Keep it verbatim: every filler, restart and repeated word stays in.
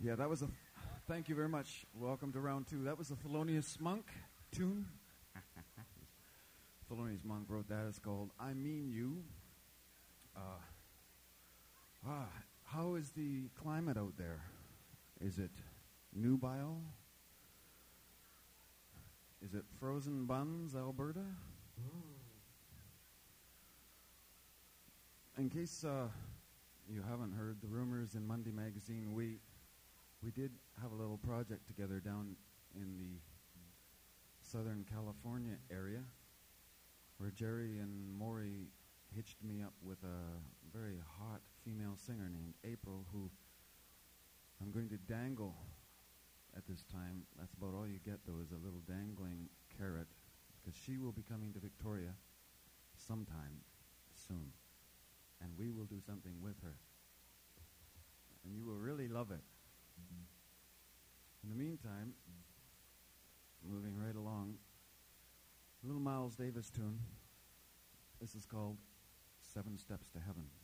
Yeah, that was a... Thank you very much. Welcome to round two. That was a Thelonious Monk tune. Thelonious Monk wrote that. It's called I Mean You. Uh, ah, how is the climate out there? Is it nubile? Is it frozen buns, Alberta? In case uh, you haven't heard the rumors in Monday Magazine, we we did have a little project together down in the Southern California area where Jerry and Maury hitched me up with a very hot female singer named April, who I'm going to dangle at this time. That's about all you get, though, is a little dangling carrot, because she will be coming to Victoria sometime soon, and we will do something with her, and you will really love it. In the meantime, moving right along, a little Miles Davis tune. This is called Seven Steps to Heaven.